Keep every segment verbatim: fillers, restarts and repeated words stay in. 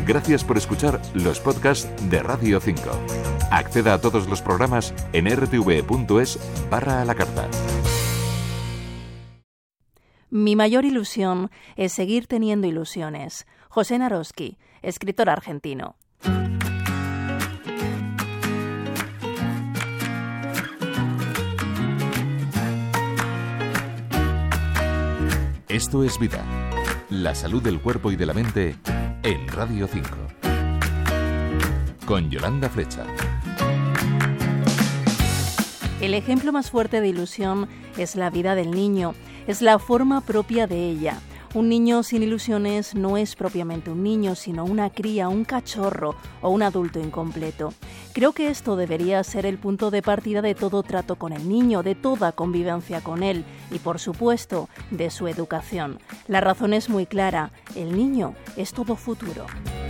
Gracias por escuchar los podcasts de Radio cinco. Acceda a todos los programas en r t v punto es barra a la carta. Mi mayor ilusión es seguir teniendo ilusiones. José Naroski, escritor argentino. Esto es Vida, la salud del cuerpo y de la mente en Radio cinco. Con Yolanda Flecha. El ejemplo más fuerte de ilusión es la vida del niño, es la forma propia de ella. Un niño sin ilusiones no es propiamente un niño, sino una cría, un cachorro o un adulto incompleto. Creo que esto debería ser el punto de partida de todo trato con el niño, de toda convivencia con él y, por supuesto, de su educación. La razón es muy clara, el niño es todo futuro.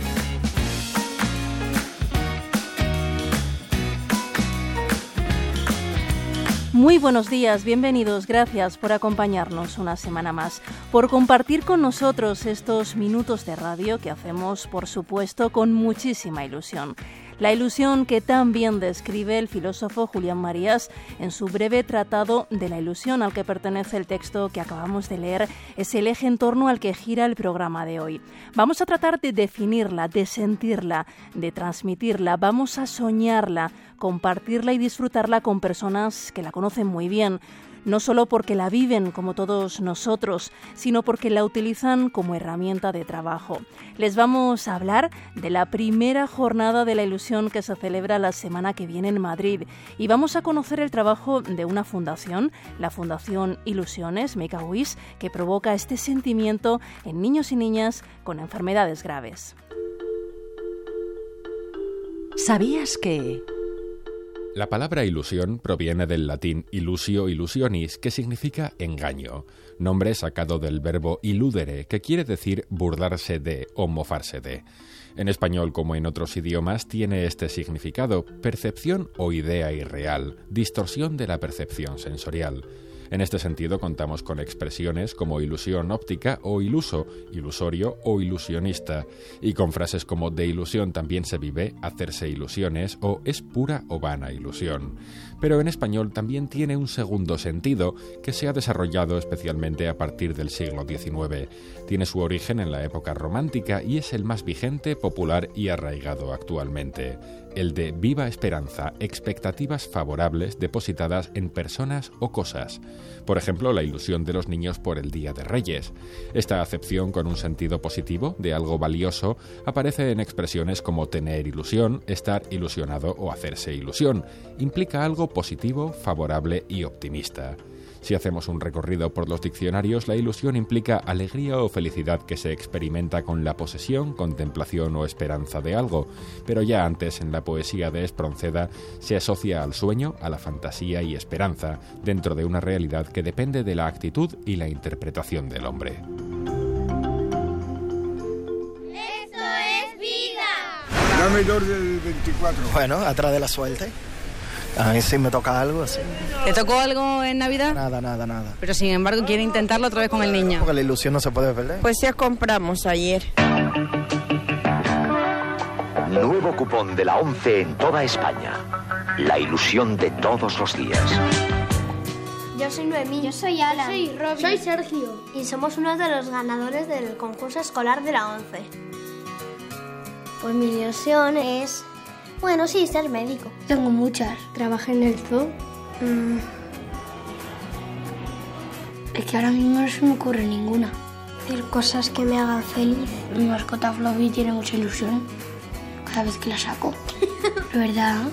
Muy buenos días, bienvenidos, gracias por acompañarnos una semana más, por compartir con nosotros estos minutos de radio que hacemos, por supuesto, con muchísima ilusión. La ilusión que tan bien describe el filósofo Julián Marías en su breve tratado de la ilusión, al que pertenece el texto que acabamos de leer, es el eje en torno al que gira el programa de hoy. Vamos a tratar de definirla, de sentirla, de transmitirla, vamos a soñarla, compartirla y disfrutarla con personas que la conocen muy bien, no solo porque la viven como todos nosotros, sino porque la utilizan como herramienta de trabajo. Les vamos a hablar de la primera jornada de la ilusión que se celebra la semana que viene en Madrid y vamos a conocer el trabajo de una fundación, la Fundación Ilusiones, Make a Wish, que provoca este sentimiento en niños y niñas con enfermedades graves. ¿Sabías que...? La palabra ilusión proviene del latín illusio illusionis, que significa engaño, nombre sacado del verbo illudere, que quiere decir burlarse de o mofarse de. En español, como en otros idiomas, tiene este significado: percepción o idea irreal, distorsión de la percepción sensorial. En este sentido, contamos con expresiones como ilusión óptica o iluso, ilusorio o ilusionista, y con frases como de ilusión también se vive, hacerse ilusiones o es pura o vana ilusión. Pero en español también tiene un segundo sentido que se ha desarrollado especialmente a partir del siglo diecinueve. Tiene su origen en la época romántica y es el más vigente, popular y arraigado actualmente. El de viva esperanza, expectativas favorables depositadas en personas o cosas. Por ejemplo, la ilusión de los niños por el Día de Reyes. Esta acepción con un sentido positivo de algo valioso aparece en expresiones como tener ilusión, estar ilusionado o hacerse ilusión. Implica algo positivo, favorable y optimista. Si hacemos un recorrido por los diccionarios, la ilusión implica alegría o felicidad que se experimenta con la posesión, contemplación o esperanza de algo, pero ya antes en la poesía de Espronceda se asocia al sueño, a la fantasía y esperanza, dentro de una realidad que depende de la actitud y la interpretación del hombre. ¡Esto es vida! Dame dos del veinticuatro. Bueno, atrás de la suerte. A mí sí me toca algo así. ¿Te tocó algo en Navidad? Nada, nada, nada. Pero sin embargo quiere intentarlo otra vez con el niño. Porque la ilusión no se puede perder. Pues ya compramos ayer. Nuevo cupón de la ONCE en toda España. La ilusión de todos los días. Yo soy Noemí. Yo soy Alan. Yo soy Robin. Soy Sergio. Y somos uno de los ganadores del concurso escolar de la ONCE. Pues mi ilusión es... Bueno, sí, ser médico. Tengo muchas. Trabajé en el zoo. Mm. Es que ahora mismo no se me ocurre ninguna. Hacer cosas que me hagan feliz. Mi mascota Fluffy tiene mucha ilusión cada vez que la saco. ¿De verdad?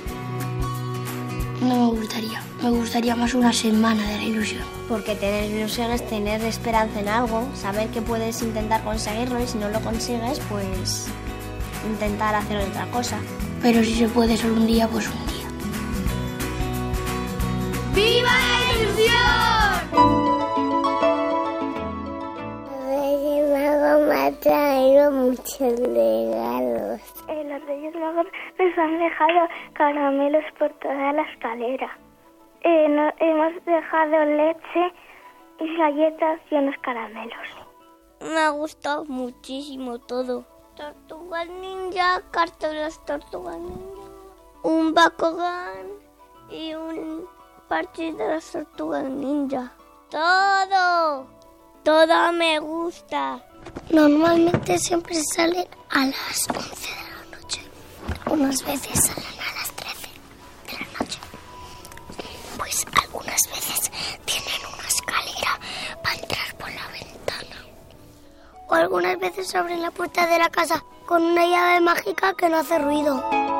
No me gustaría. Me gustaría más una semana de la ilusión. Porque tener ilusión es tener esperanza en algo, saber que puedes intentar conseguirlo y si no lo consigues, pues intentar hacer otra cosa. Pero si se puede solo un día, pues un día. ¡Viva la ilusión! Reyes Magos me ha traído muchos regalos. Eh, los Reyes Magos nos han dejado caramelos por toda la escalera. Eh, no, hemos dejado leche y galletas y unos caramelos. Me ha gustado muchísimo todo. tortugas ninja, cartas de las tortugas ninja, un Bakugan y un parche de las tortugas ninja. Todo, todo me gusta. Normalmente siempre salen a las once de la noche. Algunas veces salen a las trece de la noche. Pues algunas veces tienen una escalera para entrar por la ventana. O algunas veces abren la puerta de la casa con una llave mágica que no hace ruido.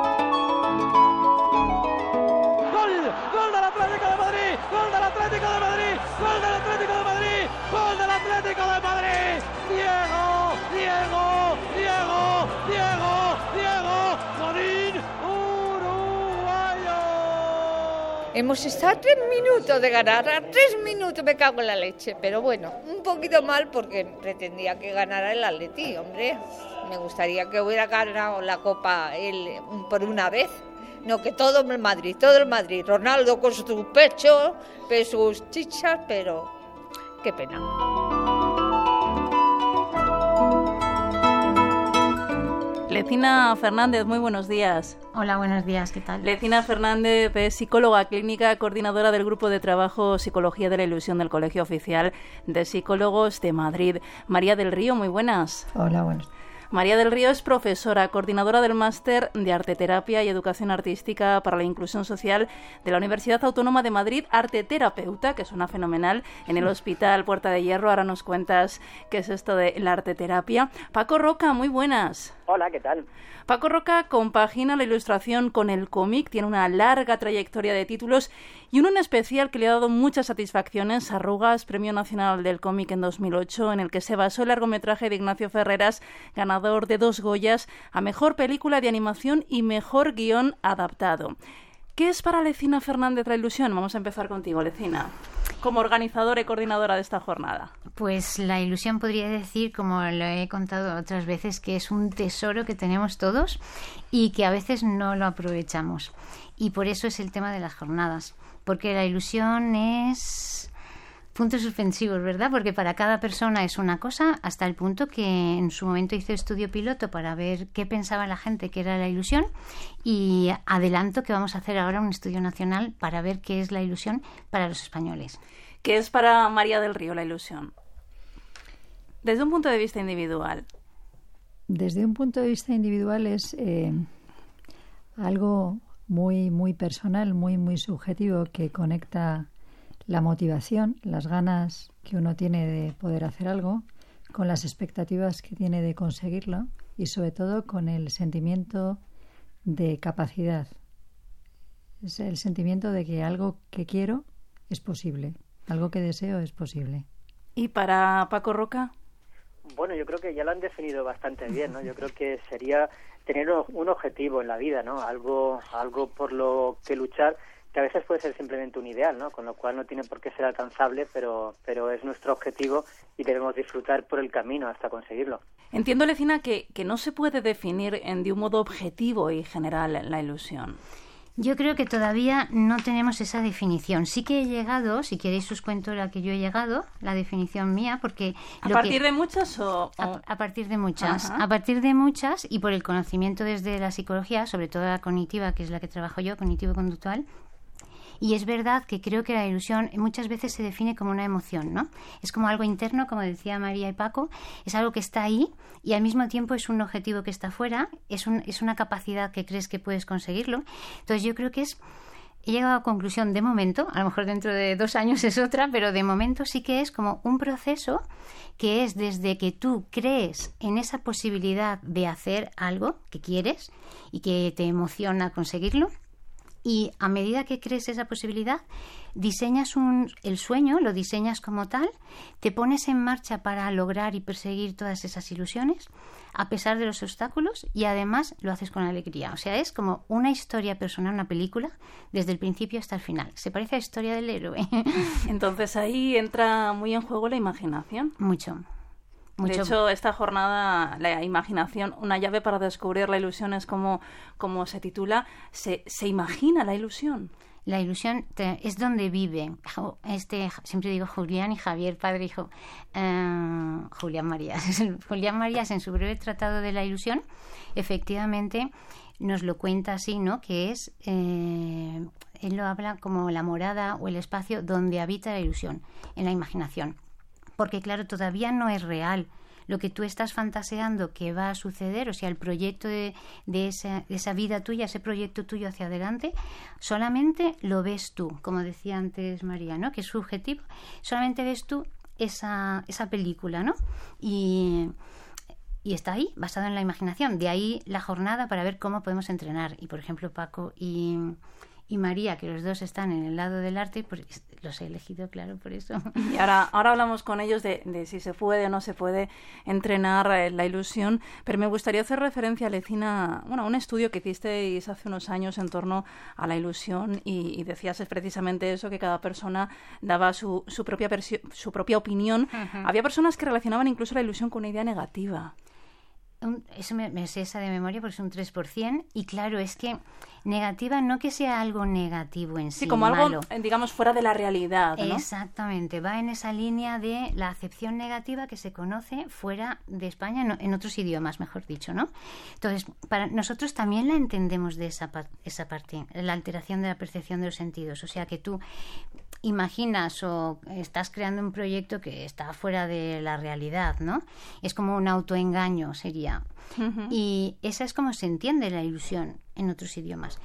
¡Gol! ¡Gol del Atlético de Madrid! ¡Gol del Atlético de Madrid! ¡Gol del Atlético de Madrid! ¡Gol del Atlético de Madrid! ¡Diego! ¡Diego! ¡Diego! ¡Diego! ¡Diego! ¡Morín! ¡Uruguayo! Hemos estado a tres minutos de ganar, a tres minutos me cago en la leche, pero bueno, un poquito mal porque pretendía que ganara el Atleti, hombre. Me gustaría que hubiera ganado la Copa él por una vez. No, que todo el Madrid, todo el Madrid. Ronaldo con su pecho, sus chichas, pero qué pena. Lecina Fernández, muy buenos días. Hola, buenos días, ¿qué tal? Lecina Fernández es psicóloga clínica, coordinadora del Grupo de Trabajo Psicología de la Ilusión del Colegio Oficial de Psicólogos de Madrid. María del Río, muy buenas. Hola, buenas. María del Río es profesora, coordinadora del Máster de Arteterapia y Educación Artística para la Inclusión Social de la Universidad Autónoma de Madrid, arteterapeuta, que suena fenomenal, en el Hospital Puerta de Hierro. Ahora nos cuentas qué es esto de la arteterapia. Paco Roca, muy buenas. Hola, ¿qué tal? Paco Roca compagina la ilustración con el cómic, tiene una larga trayectoria de títulos y uno en especial que le ha dado muchas satisfacciones, Arrugas, Premio Nacional del Cómic en dos mil ocho, en el que se basó el largometraje de Ignacio Ferreras, ganador de dos Goyas a Mejor Película de Animación y Mejor Guión Adaptado. ¿Qué es para Lecina Fernández la ilusión? Vamos a empezar contigo, Lecina, como organizadora y coordinadora de esta jornada. Pues la ilusión podría decir, como lo he contado otras veces, que es un tesoro que tenemos todos y que a veces no lo aprovechamos. Y por eso es el tema de las jornadas, porque la ilusión es puntos suspensivos, ¿verdad? Porque para cada persona es una cosa, hasta el punto que en su momento hice estudio piloto para ver qué pensaba la gente que era la ilusión, y adelanto que vamos a hacer ahora un estudio nacional para ver qué es la ilusión para los españoles. ¿Qué es para María del Río la ilusión? Desde un punto de vista individual. Desde un punto de vista individual es eh, algo muy, muy personal, muy, muy subjetivo, que conecta la motivación, las ganas que uno tiene de poder hacer algo, con las expectativas que tiene de conseguirlo y sobre todo con el sentimiento de capacidad. Es el sentimiento de que algo que quiero es posible, algo que deseo es posible. ¿Y para Paco Roca? Bueno, yo creo que ya lo han definido bastante bien, ¿no? Yo creo que sería tener un objetivo en la vida, ¿no? Algo, algo por lo que luchar, que a veces puede ser simplemente un ideal, ¿no? Con lo cual no tiene por qué ser alcanzable, pero, pero es nuestro objetivo y debemos disfrutar por el camino hasta conseguirlo. Entiendo, Lecina, que, que no se puede definir en, de un modo objetivo y general la ilusión. Yo creo que todavía no tenemos esa definición. Sí que he llegado, si queréis os cuento la que yo he llegado, la definición mía, porque... ¿A lo partir que, de muchas o...? o... A, a partir de muchas. Ajá. A partir de muchas y por el conocimiento desde la psicología, sobre todo la cognitiva, que es la que trabajo yo, cognitivo-conductual. Y es verdad que creo que la ilusión muchas veces se define como una emoción, ¿no? Es como algo interno, como decía María y Paco, es algo que está ahí y al mismo tiempo es un objetivo que está fuera, es, un, es una capacidad que crees que puedes conseguirlo. Entonces yo creo que es... He llegado a conclusión de momento, a lo mejor dentro de dos años es otra, pero de momento sí que es como un proceso que es desde que tú crees en esa posibilidad de hacer algo que quieres y que te emociona conseguirlo. Y a medida que crees esa posibilidad, diseñas un, el sueño, lo diseñas como tal, te pones en marcha para lograr y perseguir todas esas ilusiones, a pesar de los obstáculos, y además lo haces con alegría. O sea, es como una historia personal, una película, desde el principio hasta el final. Se parece a la historia del héroe. Entonces ahí entra muy en juego la imaginación. Mucho. Mucho. De hecho, esta jornada, la imaginación, una llave para descubrir la ilusión, es como, como se titula, se, se imagina la ilusión. La ilusión te, es donde vive. Este, siempre digo Julián y Javier, padre e hijo. Uh, Julián Marías. Julián Marías, en su breve tratado de la ilusión, efectivamente nos lo cuenta así, ¿no? Que es, eh, él lo habla como la morada o el espacio donde habita la ilusión, en la imaginación. Porque, claro, todavía no es real lo que tú estás fantaseando que va a suceder, o sea, el proyecto de, de, esa, de esa vida tuya, ese proyecto tuyo hacia adelante, solamente lo ves tú, como decía antes María, ¿no? Que es subjetivo, solamente ves tú esa, esa película, ¿no? Y, y está ahí, basado en la imaginación. De ahí la jornada para ver cómo podemos entrenar. Y, por ejemplo, Paco y... y María, que los dos están en el lado del arte, pues los he elegido, claro, por eso. Y ahora, ahora hablamos con ellos de, de si se puede o no se puede entrenar eh, la ilusión, pero me gustaría hacer referencia, Lecina, bueno, a un estudio que hicisteis hace unos años en torno a la ilusión y, y decías es precisamente eso, que cada persona daba su, su, propia, persio, su propia opinión. Uh-huh. Había personas que relacionaban incluso la ilusión con una idea negativa. Un, eso me, me sé esa de memoria porque es un tres por ciento y claro, es que negativa no que sea algo negativo en sí, sí como malo. Algo, digamos, fuera de la realidad, ¿no? Exactamente, va en esa línea de la acepción negativa que se conoce fuera de España, en, en otros idiomas, mejor dicho, ¿no? Entonces, para nosotros también la entendemos de esa, esa parte, la alteración de la percepción de los sentidos, o sea que tú imaginas o estás creando un proyecto que está fuera de la realidad, ¿no? Es como un autoengaño, sería. Uh-huh. Y esa es como se entiende la ilusión en otros idiomas.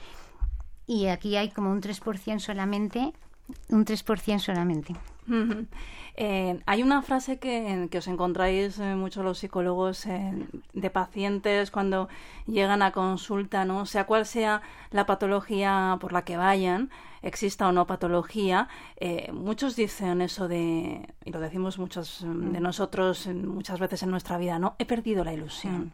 Y aquí hay como un tres por ciento solamente, un tres por ciento solamente. Uh-huh. Eh, hay una frase que, que os encontráis eh, muchos los psicólogos eh, de pacientes cuando llegan a consulta, ¿no? Sea cual sea la patología por la que vayan, exista o no patología, eh, muchos dicen eso de, y lo decimos muchos de nosotros muchas veces en nuestra vida, ¿no? He perdido la ilusión.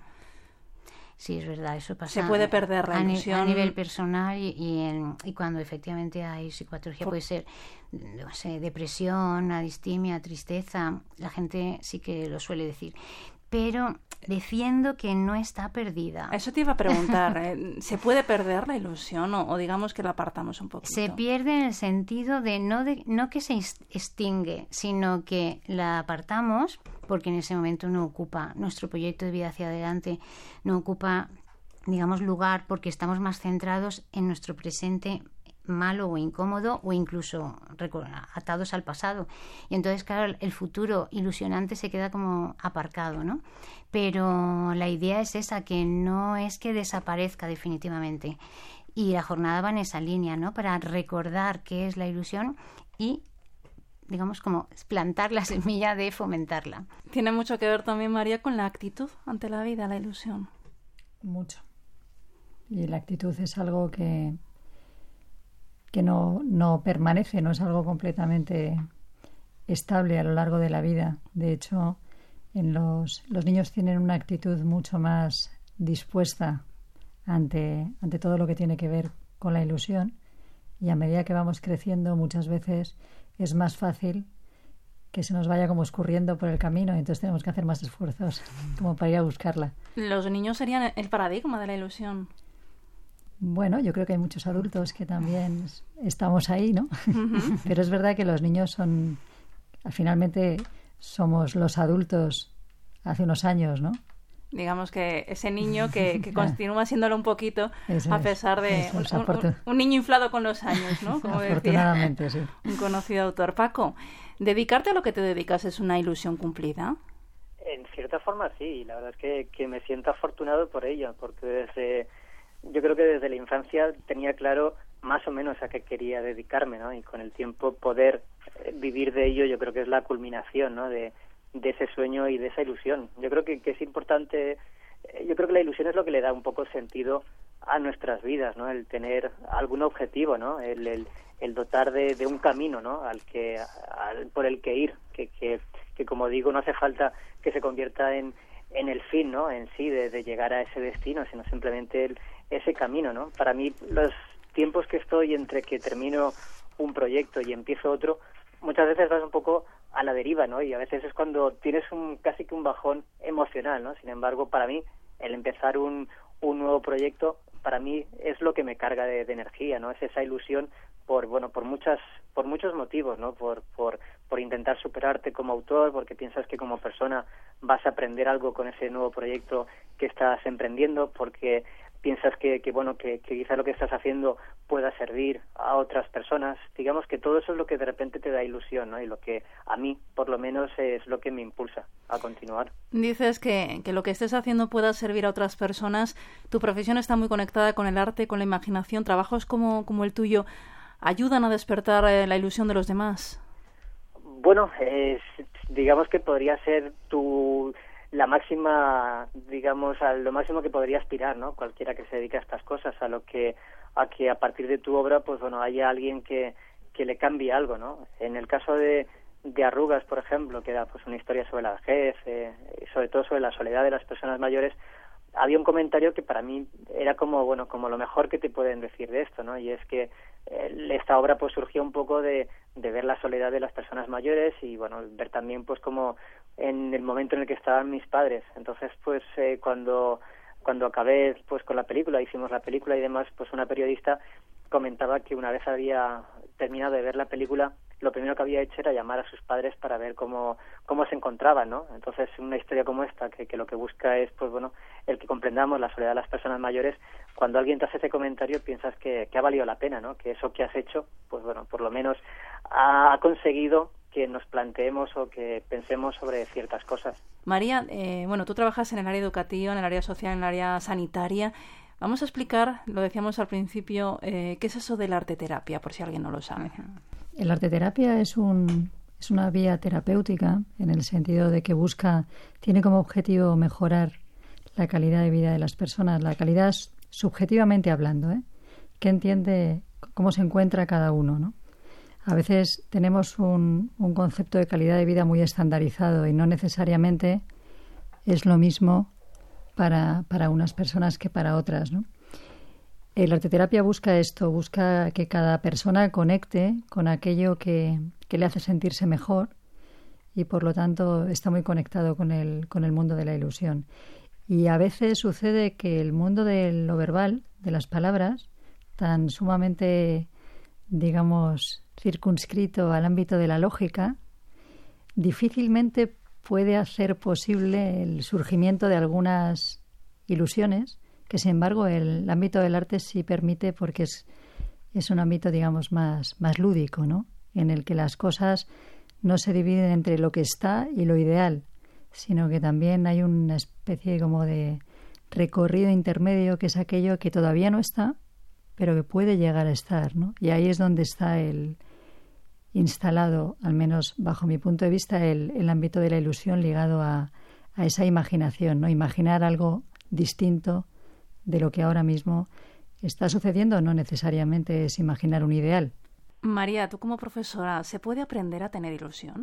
Sí, es verdad, eso pasa. Se puede perder la a ilusión. A nivel personal y, y, en, y cuando efectivamente hay psicopatología por... puede ser, no sé, depresión, adistimia, tristeza. La gente sí que lo suele decir. Pero defiendo que no está perdida. Eso te iba a preguntar. ¿eh? ¿Se puede perder la ilusión o, o digamos que la apartamos un poquito? Se pierde en el sentido de no, de, no que se extingue, sino que la apartamos porque en ese momento no ocupa nuestro proyecto de vida hacia adelante, no ocupa, digamos, lugar porque estamos más centrados en nuestro presente malo o incómodo o incluso atados al pasado. Y entonces, claro, el futuro ilusionante se queda como aparcado, ¿no? Pero la idea es esa, que no es que desaparezca definitivamente. Y la jornada va en esa línea, ¿no? Para recordar qué es la ilusión y, digamos, como plantar la semilla de fomentarla. Tiene mucho que ver también, María, con la actitud ante la vida, la ilusión. Mucho. Y la actitud es algo que que no, no permanece, no es algo completamente estable a lo largo de la vida. De hecho, en los, los niños tienen una actitud mucho más dispuesta ante, ante todo lo que tiene que ver con la ilusión, y a medida que vamos creciendo muchas veces es más fácil que se nos vaya como escurriendo por el camino, y entonces tenemos que hacer más esfuerzos como para ir a buscarla. ¿Los niños serían el paradigma de la ilusión? Bueno, yo creo que hay muchos adultos que también estamos ahí, ¿no? Uh-huh. Pero es verdad que los niños son, finalmente somos los adultos hace unos años, ¿no? Digamos que ese niño que, que continúa siéndolo un poquito, eso a pesar de es, un, un, un niño inflado con los años, ¿no? Como afortunadamente, decía sí. Un conocido autor. Paco, ¿dedicarte a lo que te dedicas es una ilusión cumplida? En cierta forma sí, la verdad es que, que me siento afortunado por ello, porque desde... Yo creo que desde la infancia tenía claro más o menos a qué quería dedicarme, ¿no? Y con el tiempo poder vivir de ello, yo creo que es la culminación, ¿no? De, de ese sueño y de esa ilusión. Yo creo que, que es importante, yo creo que la ilusión es lo que le da un poco sentido a nuestras vidas, ¿no? El tener algún objetivo, ¿no? El, el, el dotar de, de un camino, ¿no? Al que, al, por el que ir, que, que, que como digo, no hace falta que se convierta en, en el fin, ¿no? En sí, de, de llegar a ese destino, sino simplemente el ese camino, ¿no? Para mí, los tiempos que estoy entre que termino un proyecto y empiezo otro, muchas veces vas un poco a la deriva, ¿no? Y a veces es cuando tienes un casi que un bajón emocional, ¿no? Sin embargo, para mí, el empezar un, un nuevo proyecto, para mí es lo que me carga de, de energía, ¿no? Es esa ilusión por bueno por muchas por muchos motivos, ¿no? Por por por intentar superarte como autor, porque piensas que como persona vas a aprender algo con ese nuevo proyecto que estás emprendiendo, porque piensas que, que bueno que, que quizá lo que estás haciendo pueda servir a otras personas. Digamos que todo eso es lo que de repente te da ilusión, ¿no? Y lo que a mí, por lo menos, es lo que me impulsa a continuar. Dices que, que lo que estés haciendo pueda servir a otras personas. Tu profesión está muy conectada con el arte, con la imaginación. Trabajos como, como el tuyo ayudan a despertar eh, la ilusión de los demás. Bueno, es, digamos que podría ser tu la máxima, digamos, a lo máximo que podría aspirar, ¿no? Cualquiera que se dedique a estas cosas, a lo que a que a partir de tu obra, pues bueno, haya alguien que que le cambie algo, ¿no? En el caso de de Arrugas, por ejemplo, que era pues una historia sobre la vejez, eh, sobre todo sobre la soledad de las personas mayores, había un comentario que para mí era como bueno como lo mejor que te pueden decir de esto, ¿no? Y es que eh, esta obra pues surgió un poco de, de ver la soledad de las personas mayores y bueno ver también pues como en el momento en el que estaban mis padres. Entonces pues eh, cuando cuando acabé pues con la película, hicimos la película y demás, pues una periodista comentaba que una vez había terminado de ver la película, lo primero que había hecho era llamar a sus padres para ver cómo cómo se encontraban, ¿no? Entonces, una historia como esta, que, que lo que busca es, pues bueno, el que comprendamos la soledad de las personas mayores, cuando alguien te hace ese comentario piensas que, que ha valido la pena, ¿no? Que eso que has hecho, pues bueno, por lo menos ha, ha conseguido que nos planteemos o que pensemos sobre ciertas cosas. María, eh, bueno, tú trabajas en el área educativa, en el área social, en el área sanitaria. Vamos a explicar, lo decíamos al principio, eh, ¿qué es eso de la arteterapia, por si alguien no lo sabe? El arteterapia es un es una vía terapéutica en el sentido de que busca, tiene como objetivo mejorar la calidad de vida de las personas, la calidad subjetivamente hablando, ¿eh? Que entiende cómo se encuentra cada uno, ¿no? A veces tenemos un, un concepto de calidad de vida muy estandarizado y no necesariamente es lo mismo para, para unas personas que para otras, ¿no? La arteterapia busca esto, busca que cada persona conecte con aquello que, que le hace sentirse mejor y por lo tanto está muy conectado con el, con el mundo de la ilusión. Y a veces sucede que el mundo de lo verbal, de las palabras, tan sumamente, digamos, circunscrito al ámbito de la lógica, difícilmente puede hacer posible el surgimiento de algunas ilusiones que, sin embargo, el ámbito del arte sí permite porque es, es un ámbito, digamos, más, más lúdico, ¿no? En el que las cosas no se dividen entre lo que está y lo ideal, sino que también hay una especie como de recorrido intermedio que es aquello que todavía no está, pero que puede llegar a estar, ¿no? Y ahí es donde está el instalado, al menos bajo mi punto de vista, el, el ámbito de la ilusión ligado a, a esa imaginación, ¿no? Imaginar algo distinto de lo que ahora mismo está sucediendo no necesariamente es imaginar un ideal. María, tú como profesora, ¿se puede aprender a tener ilusión?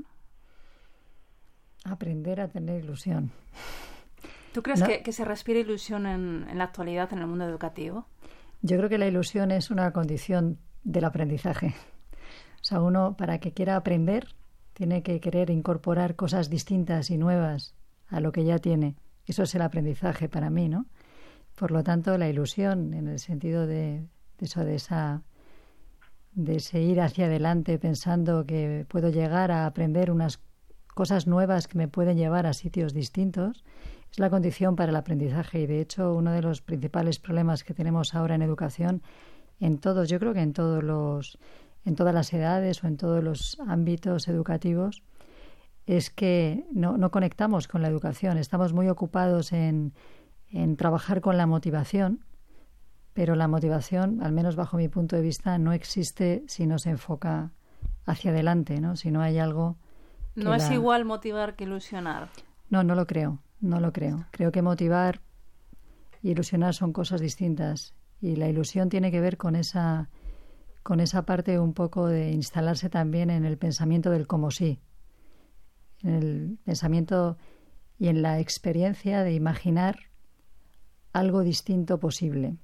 Aprender a tener ilusión. ¿Tú crees ¿No? que, que se respira ilusión en, en la actualidad en el mundo educativo? Yo creo que la ilusión es una condición del aprendizaje. O sea, uno para que quiera aprender tiene que querer incorporar cosas distintas y nuevas a lo que ya tiene. Eso es el aprendizaje para mí, ¿no? Por lo tanto, la ilusión, en el sentido de, de eso, de esa, de ese ir hacia adelante pensando que puedo llegar a aprender unas cosas nuevas que me pueden llevar a sitios distintos, es la condición para el aprendizaje. Y de hecho, uno de los principales problemas que tenemos ahora en educación, en todos, yo creo que en todos los, en todas las edades o en todos los ámbitos educativos, es que no, no conectamos con la educación. Estamos muy ocupados en en trabajar con la motivación, pero la motivación, al menos bajo mi punto de vista, no existe si no se enfoca hacia adelante, ¿no? Si no hay algo que ¿No es la... igual motivar que ilusionar? No, no lo creo, no lo creo. Creo que motivar e ilusionar son cosas distintas y la ilusión tiene que ver con esa, con esa parte un poco de instalarse también en el pensamiento del como sí, en el pensamiento y en la experiencia de imaginar algo distinto posible.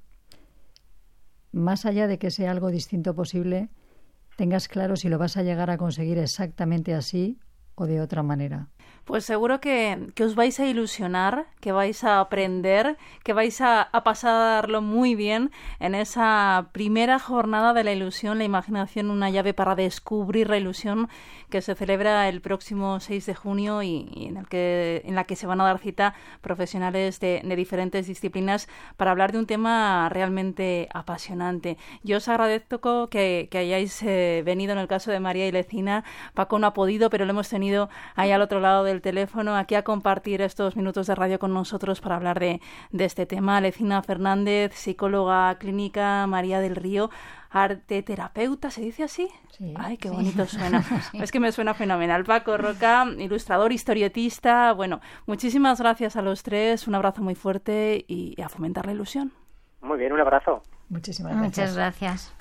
Más allá de que sea algo distinto posible, tengas claro si lo vas a llegar a conseguir exactamente así o de otra manera. Pues seguro que, que os vais a ilusionar, que vais a aprender, que vais a, a pasarlo muy bien en esa primera jornada de la ilusión, la imaginación, una llave para descubrir la ilusión, que se celebra el próximo seis de junio y, y en, el que, en la que se van a dar cita profesionales de, de diferentes disciplinas para hablar de un tema realmente apasionante. Yo os agradezco que, que hayáis eh, venido en el caso de María y Lecina. Paco no ha podido, pero lo hemos tenido ahí al otro lado del teléfono, aquí a compartir estos minutos de radio con nosotros para hablar de, de este tema. Lecina Fernández, psicóloga clínica, María del Río, arteterapeuta, ¿se dice así? Sí. Ay, qué sí. bonito suena. Sí. Es que me suena fenomenal. Paco Roca, ilustrador, historietista. Bueno, muchísimas gracias a los tres, un abrazo muy fuerte y a fomentar la ilusión. Muy bien, un abrazo. Muchísimas gracias. Muchas gracias.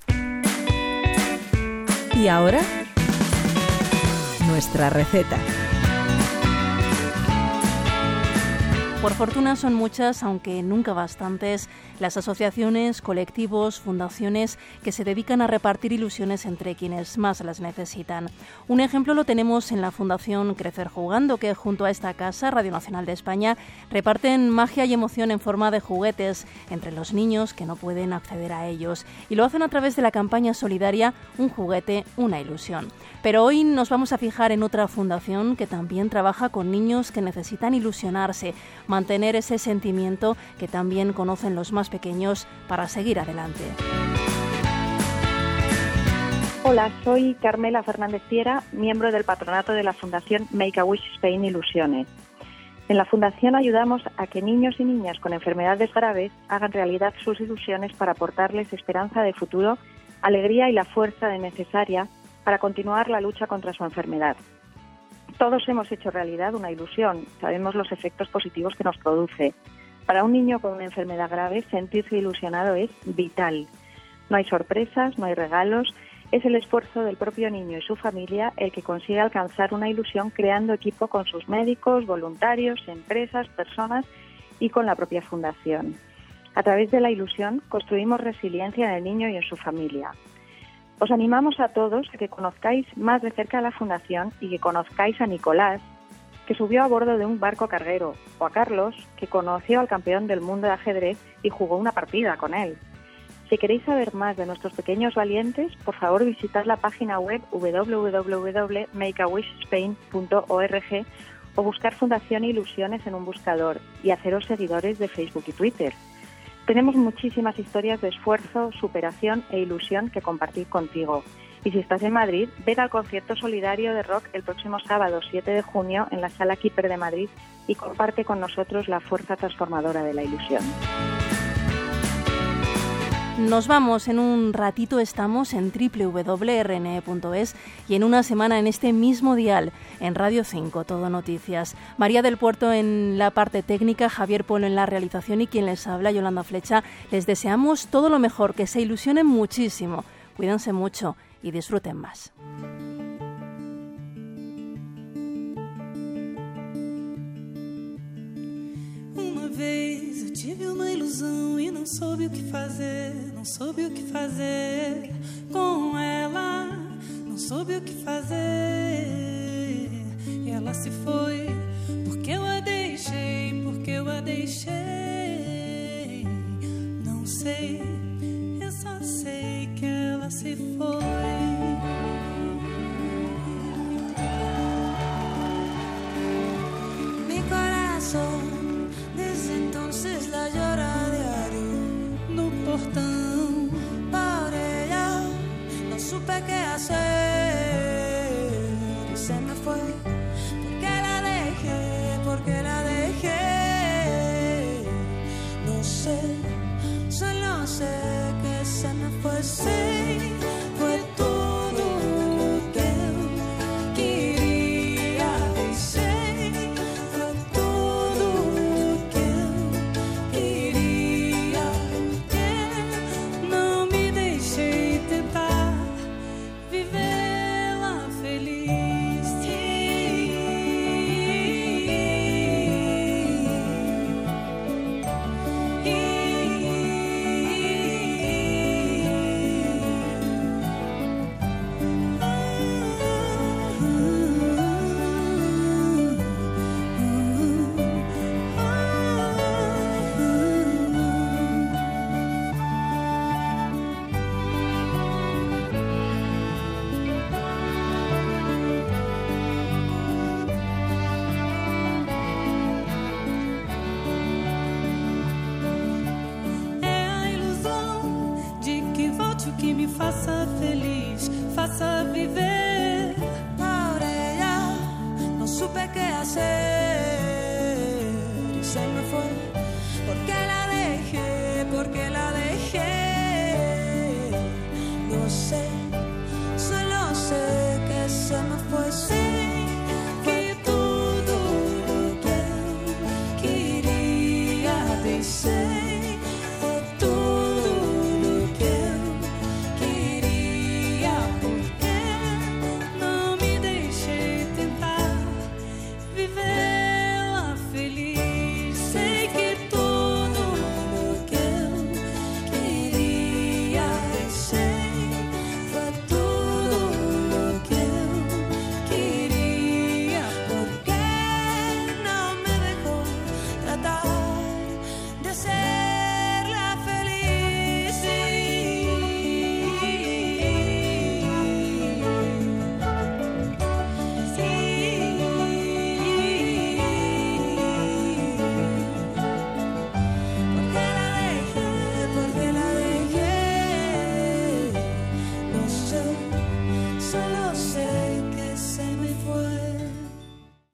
Y ahora, nuestra receta. Por fortuna son muchas, aunque nunca bastantes, las asociaciones, colectivos, fundaciones que se dedican a repartir ilusiones entre quienes más las necesitan. Un ejemplo lo tenemos en la Fundación Crecer Jugando, que junto a esta casa, Radio Nacional de España, reparten magia y emoción en forma de juguetes entre los niños que no pueden acceder a ellos. Y lo hacen a través de la campaña solidaria Un juguete, una ilusión. Pero hoy nos vamos a fijar en otra fundación que también trabaja con niños que necesitan ilusionarse, mantener ese sentimiento que también conocen los más pequeños para seguir adelante. Hola, soy Carmela Fernández Piera, miembro del patronato de la Fundación Make-A-Wish Spain Ilusiones. En la Fundación ayudamos a que niños y niñas con enfermedades graves hagan realidad sus ilusiones para aportarles esperanza de futuro, alegría y la fuerza necesaria para continuar la lucha contra su enfermedad. Todos hemos hecho realidad una ilusión, sabemos los efectos positivos que nos produce. Para un niño con una enfermedad grave, sentirse ilusionado es vital. No hay sorpresas, no hay regalos, es el esfuerzo del propio niño y su familia el que consigue alcanzar una ilusión creando equipo con sus médicos, voluntarios, empresas, personas y con la propia fundación. A través de la ilusión construimos resiliencia en el niño y en su familia. Os animamos a todos a que conozcáis más de cerca a la Fundación y que conozcáis a Nicolás, que subió a bordo de un barco carguero, o a Carlos, que conoció al campeón del mundo de ajedrez y jugó una partida con él. Si queréis saber más de nuestros pequeños valientes, por favor visitad la página web doble u doble u doble u punto make a wish spain punto org o buscar Fundación Ilusiones en un buscador y haceros seguidores de Facebook y Twitter. Tenemos muchísimas historias de esfuerzo, superación e ilusión que compartir contigo. Y si estás en Madrid, ven al concierto solidario de rock el próximo sábado siete de junio en la Sala Keeper de Madrid y comparte con nosotros la fuerza transformadora de la ilusión. Nos vamos, en un ratito estamos en doble u doble u doble u punto r n e punto es y en una semana en este mismo dial, en Radio cinco, Todo Noticias. María del Puerto en la parte técnica, Javier Polo en la realización y quien les habla, Yolanda Flecha. Les deseamos todo lo mejor, que se ilusionen muchísimo, cuídense mucho y disfruten más. Vez eu tive uma ilusão e não soube o que fazer, não soube o que fazer com ela, não soube o que fazer. E ela se foi, porque eu a deixei, porque eu a deixei. Não sei, eu só sei que ela se foi. Mi corazón desde entonces la llora diario no portão. Por ella no supe qué hacer y se me fue porque la dejé, porque la dejé. No sé, solo sé que se me fue, sí, fue tú. faça feliz, faça viver. Por ella no supe qué hacer y se me fue. Porque la dejé, porque la dejé. No sé, solo sé que se me fue. Sí, fue todo lo que quería decir.